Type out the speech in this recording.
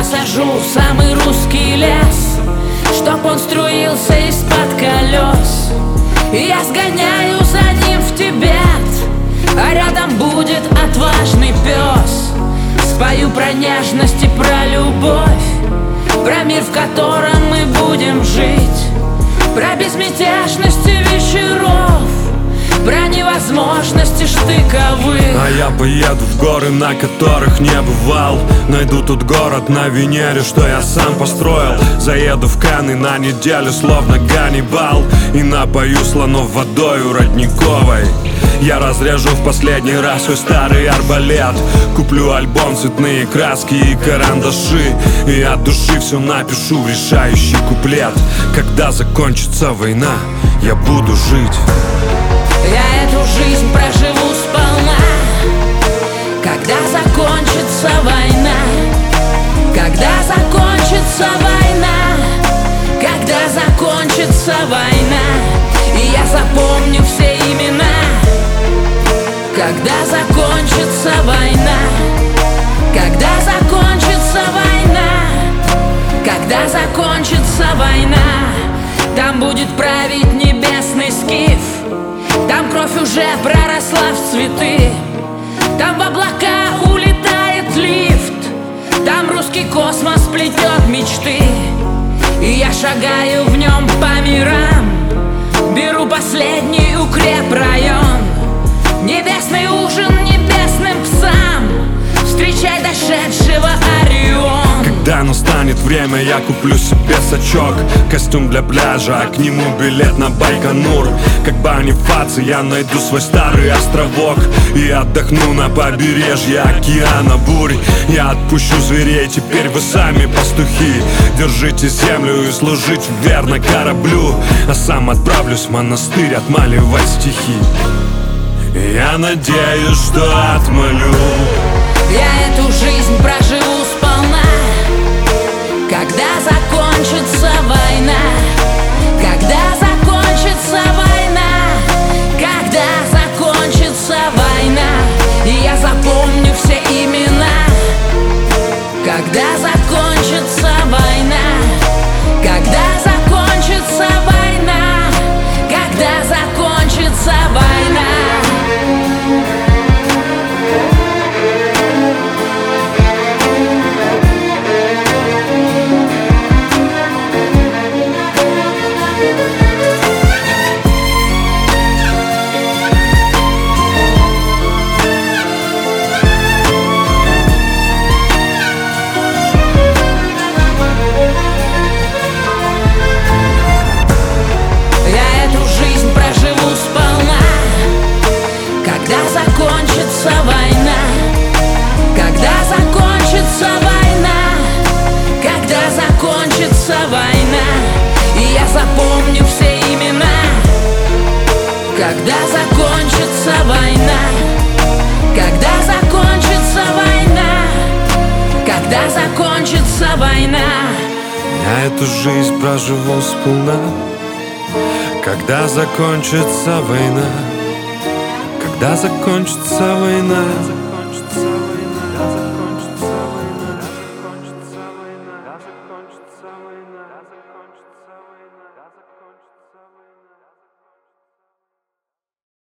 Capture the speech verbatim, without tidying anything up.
посажу в самый русский лес, чтоб он струился из-под колес. И я сгоняю за ним в Тибет, а рядом будет отважный пес. Спою про нежность и про любовь, про мир, в котором мы будем жить, про безмятежности вечеров, про невозможности штыковых. А я поеду в горы, на которых не бывал. Найду тот город на Венере, что я сам построил. Заеду в Канны на неделю, словно Ганнибал, и напою слонов водою родниковой. Я разрежу в последний раз свой старый арбалет, куплю альбом, цветные краски и карандаши, и от души все напишу в решающий куплет. Когда закончится война, я буду жить. Я эту жизнь проживу сполна. Когда закончится война, когда закончится война, когда закончится война, и я запомню все имена. Когда закончится война, когда закончится война, когда закончится война, там будет править небесный скиф. Там кровь уже проросла в цветы, там в облака улетает лифт, там русский космос плетет мечты, и я шагаю в нем по мирам, беру последний укрепрайон. Небесный ужин небесным псам, встречай дошедшего Орион. Когда настанет время, я куплю себе сачок, костюм для пляжа, а к нему билет на Байконур. Как Бонифаций я найду свой старый островок и отдохну на побережье океана бурь. Я отпущу зверей, теперь вы сами пастухи. Держите землю и служить верно кораблю, а сам отправлюсь в монастырь отмаливать стихи. Я надеюсь, что отмолю. Я эту жизнь проживу сполна. Когда закончится война, когда закончится война, когда закончится война, и я запомню все имена. Когда закончится война, когда закончится война, когда закончится война. Закончится война, когда закончится война, когда закончится война, и я запомню все имена. Когда закончится война, когда закончится война, когда закончится война. Я эту жизнь проживу сполна. Когда закончится война, когда закончится война. закончится война.